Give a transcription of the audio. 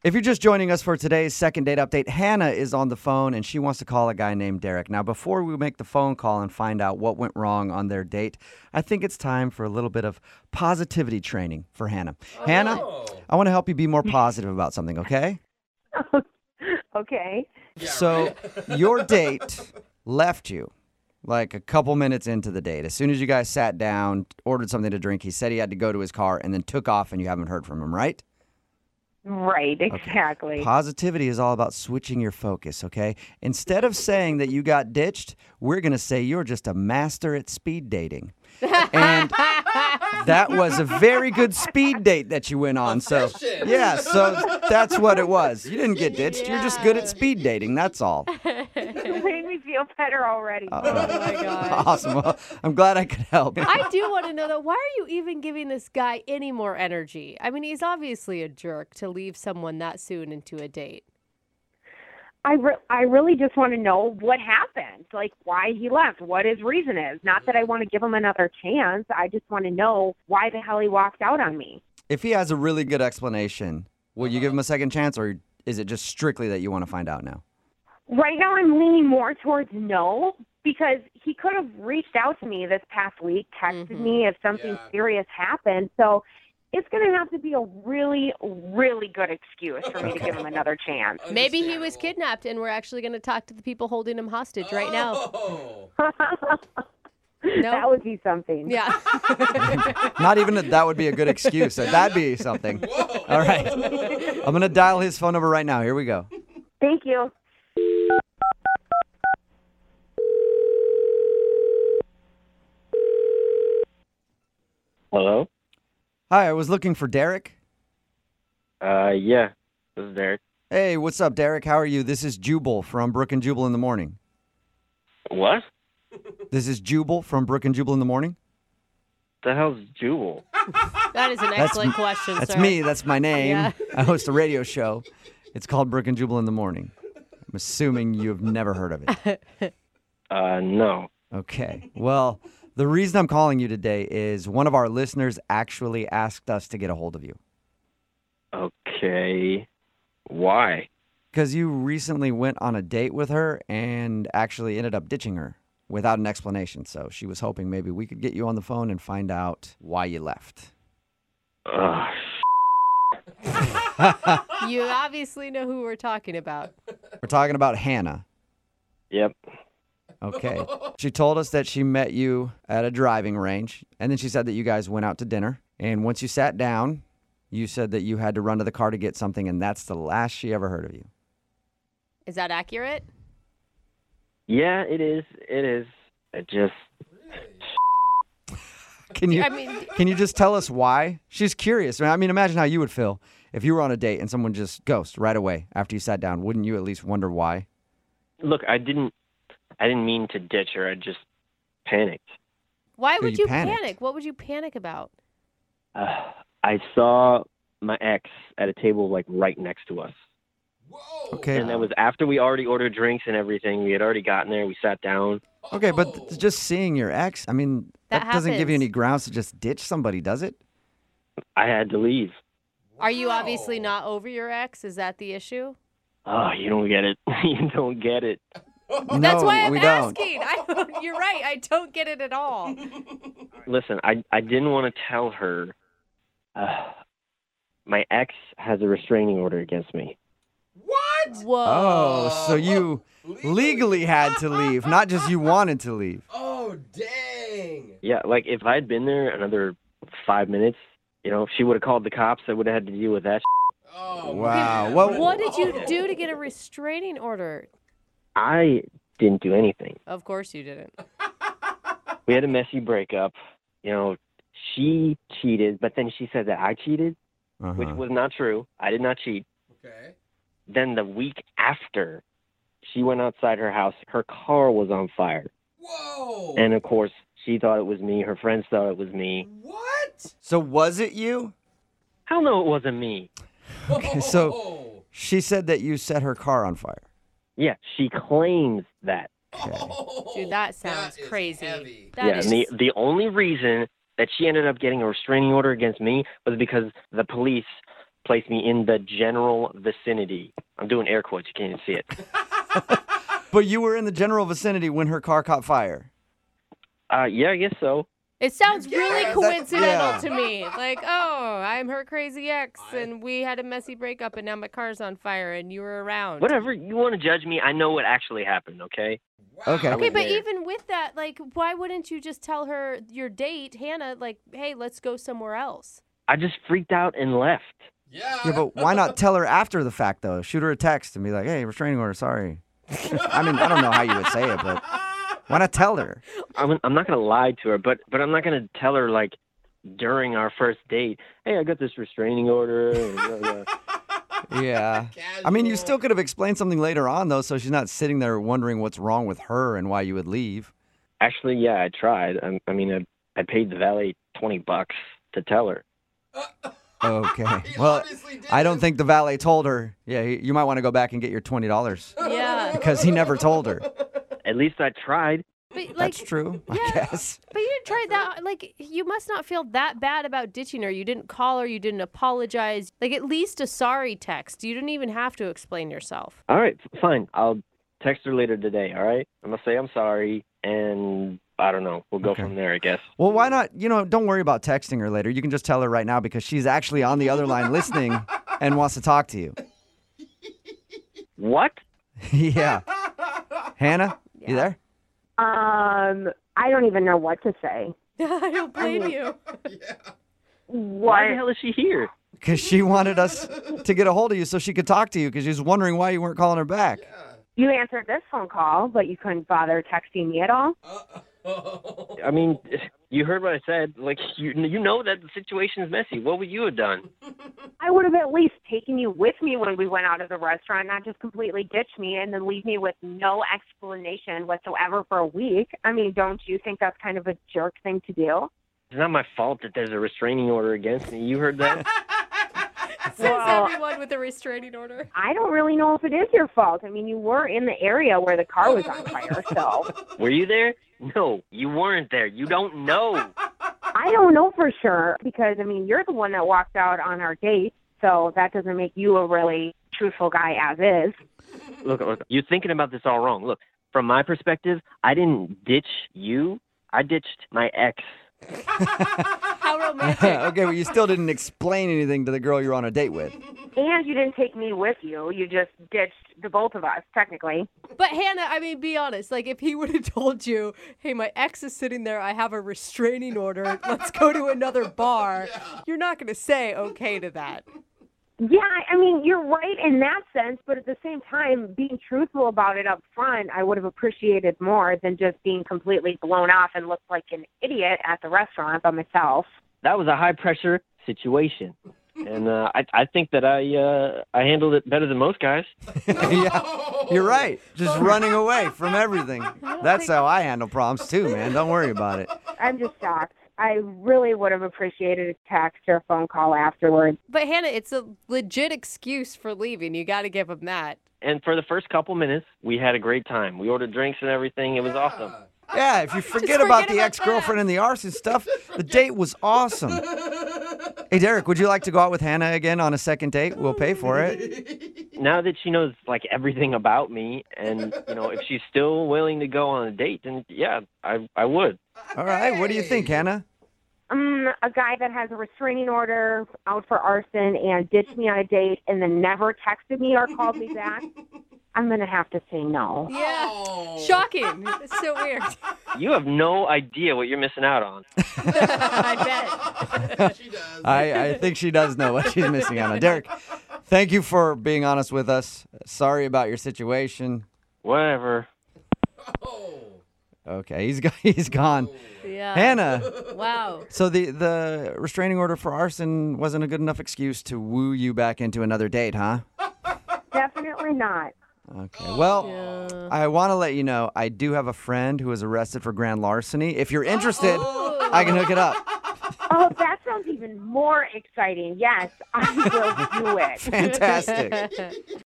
If you're just joining us for today's second date update, Hannah is on the phone and she wants to call a guy named Derek. Now, before we make the phone call and find out what went wrong on their date, I think it's time for a little bit of positivity training for Hannah. Oh. Hannah, I want to help you be more positive about something, okay? Okay. Yeah, So, right? your date left you like a couple minutes into the date. As soon as you guys sat down, ordered something to drink, he said he had to go to his car and then took off and you haven't heard from him, right? Right, exactly. Positivity is all about switching your focus, okay? Instead of saying that you got ditched, we're going to say you're just a master at speed dating. And that was a very good speed date that you went on. So, Efficient. yeah, so that's what it was. You didn't get ditched. You're just good at speed dating. That's all. It made me feel better already. Oh my gosh. Awesome. Well, I'm glad I could help. I do want to know, though, why are you even giving this guy any more energy? I mean, he's obviously a jerk to leave someone that soon into a date. I really just want to know what happened, like why he left, what his reason is. Not that I want to give him another chance. I just want to know why the hell he walked out on me. If he has a really good explanation, will you give him a second chance, or is it just strictly that you want to find out now? Right now I'm leaning more towards no, because he could have reached out to me this past week, texted me if something Yeah. serious happened. So it's going to have to be a really, really good excuse for me to give him another chance. Maybe he was Understandable. kidnapped, and we're actually going to talk to the people holding him hostage right now. Oh. No? That would be something. Yeah. Not even that would be a good excuse. That'd be something. Whoa. All right. I'm going to dial his phone number right now. Here we go. Thank you. Hello? Hi, I was looking for Derek. Yeah. This is Derek. Hey, what's up, Derek? How are you? This is Jubal from Brook and Jubal in the Morning. What? This is Jubal from Brook and Jubal in the Morning. The hell's Jewel? That is an excellent question, That's sir. me. That's my name. Yeah. I host a radio show. It's called Brook and Jubal in the Morning. I'm assuming you've never heard of it. No. Okay. Well, the reason I'm calling you today is one of our listeners actually asked us to get a hold of you. Okay. Why? Because you recently went on a date with her and actually ended up ditching her without an explanation. So she was hoping maybe we could get you on the phone and find out why you left. Ugh. You obviously know who we're talking about. We're talking about Hannah. Yep. Okay. She told us that she met you at a driving range, and then she said that you guys went out to dinner. And once you sat down, you said that you had to run to the car to get something, and that's the last she ever heard of you. Is that accurate? Yeah, it is. It is. It just... Can you I mean, can you just tell us why? She's curious. I mean, imagine how you would feel if you were on a date and someone just ghosted right away after you sat down. Wouldn't you at least wonder why? Look, I didn't mean to ditch her. I just panicked. why So would you you panicked. panic? What would you panic about? I saw my ex at a table, like, right next to us. Whoa. Okay. And that was after we already ordered drinks and everything. We had already gotten there. We sat down. Okay, but just seeing your ex, I mean, That doesn't give you happens. any grounds to just ditch somebody, does it? I had to leave. Are you obviously Wow. not over your ex? Is that the issue? Oh, you don't get it. You don't get it. That's No, why I'm we don't. asking. You're right. I don't get it at all. Listen, I didn't want to tell her. My ex has a restraining order against me. What? Whoa. Oh, so you legally had to leave, not just you wanted to leave. Oh, dang. Yeah, like if I'd been there another 5 minutes, you know, if she would have called the cops, I would have had to deal with that. Oh, Wow. man. What- What did you do to get a restraining order? I didn't do anything. Of course you didn't. We had a messy breakup. You know, she cheated, but then she said that I cheated, which Uh-huh. was not true. I did not cheat. Okay. Then the week after, she went outside her house. Her car was on fire. Whoa. And of course, she thought it was me. Her friends thought it was me. What? So was it you? Hell no, it wasn't me. Okay, so she said that you set her car on fire. Yeah, she claims that. Oh, Dude, that sounds is crazy. heavy. That Yeah, is- and the only reason that she ended up getting a restraining order against me was because the police place me in the general vicinity. I'm doing air quotes. You can't even see it. But you were in the general vicinity when her car caught fire. Yeah, I guess so. It sounds Yeah, really that- coincidental yeah. to me. Like, oh, I'm her crazy ex, and we had a messy breakup, and now my car's on fire, and you were around. Whatever. You want to judge me? I know what actually happened, okay? Wow. Okay. Okay, but there. even with that, like, why wouldn't you just tell her your date, Hannah, like, hey, let's go somewhere else? I just freaked out and left. Yeah. Yeah, but why not tell her after the fact, though? Shoot her a text and be like, hey, restraining order, sorry. I mean, I don't know how you would say it, but why not tell her? I'm not going to lie to her, but I'm not going to tell her, like, during our first date, hey, I got this restraining order. And blah, blah. Yeah. I mean, you Casual. still could have explained something later on, though, so she's not sitting there wondering what's wrong with her and why you would leave. Actually, yeah, I tried. I mean, I paid the valet $20 to tell her. Okay. He Well, obviously I don't didn't. think the valet told her. Yeah, you might want to go back and get your $20 Yeah. because he never told her. At least I tried. But, like, That's true, I yeah. guess. But you didn't try that. Like, you must not feel that bad about ditching her. You didn't call her. You didn't apologize. Like, at least a sorry text. You didn't even have to explain yourself. All right, fine. I'll text her later today, all right? I'm going to say I'm sorry, and I don't know. We'll go Okay. from there, I guess. Well, why not? Don't worry about texting her later. You can just tell her right now because she's actually on the other line listening and wants to talk to you. What? Yeah. Hannah, you there? I don't even know what to say. I don't blame you. Yeah. Why the What? hell is she here? Because she wanted us to get a hold of you so she could talk to you because she was wondering why you weren't calling her back. You answered this phone call, but you couldn't bother texting me at all? Uh-oh. I mean, you heard what I said. Like, you know that the situation is messy. What would you have done? I would have at least taken you with me when we went out of the restaurant, not just completely ditch me and then leave me with no explanation whatsoever for a week. I mean, don't you think that's kind of a jerk thing to do? It's not my fault that there's a restraining order against me. You heard that? Says Well- everyone with a restraining order. I don't really know if it is your fault. I mean, you were in the area where the car was on fire, so Were you there? No, you weren't there. You don't know. I don't know for sure because, I mean, you're the one that walked out on our date, so that doesn't make you a really truthful guy as is. Look, you're thinking about this all wrong. Look, from my perspective, I didn't ditch you. I ditched my ex. How romantic. Okay, well, you still didn't explain anything to the girl you're on a date with. And you didn't take me with you. You just ditched the both of us, technically. But Hannah, I mean, be honest. Like, if he would have told you, hey, my ex is sitting there, I have a restraining order, let's go to another bar, you're not going to say okay to that. Yeah, I mean, you're right in that sense, but at the same time, being truthful about it up front, I would have appreciated more than just being completely blown off and looked like an idiot at the restaurant by myself. That was a high-pressure situation. And I think that I handled it better than most guys. Yeah, you're right. Just running away from everything. That's how I handle problems too, man. Don't worry about it. I'm just shocked. I really would have appreciated a text or a phone call afterwards. But Hannah, it's a legit excuse for leaving. You got to give him that. And for the first couple minutes, we had a great time. We ordered drinks and everything. It was awesome. Yeah, if you forget forget about the about ex-girlfriend and the arson stuff, the date was awesome. Hey, Derek, would you like to go out with Hannah again on a second date? We'll pay for it. Now that she knows like everything about me, and if she's still willing to go on a date, then yeah, I would. All right, what do you think, Hannah? A guy that has a restraining order out for arson and ditched me on a date and then never texted me or called me back, I'm going to have to say no. Yeah. Oh. Shocking. It's so weird. You have no idea what you're missing out on. I bet. She does. I think she does know what she's missing out on. Derek, thank you for being honest with us. Sorry about your situation. Whatever. Oh. Okay, he's gone. Yeah. Hannah, Wow. so the restraining order for arson wasn't a good enough excuse to woo you back into another date, huh? Definitely not. Okay, well, Yeah. I want to let you know I do have a friend who was arrested for grand larceny. If you're interested, I can hook it up. Oh, that sounds even more exciting. Yes, I will do it. Fantastic.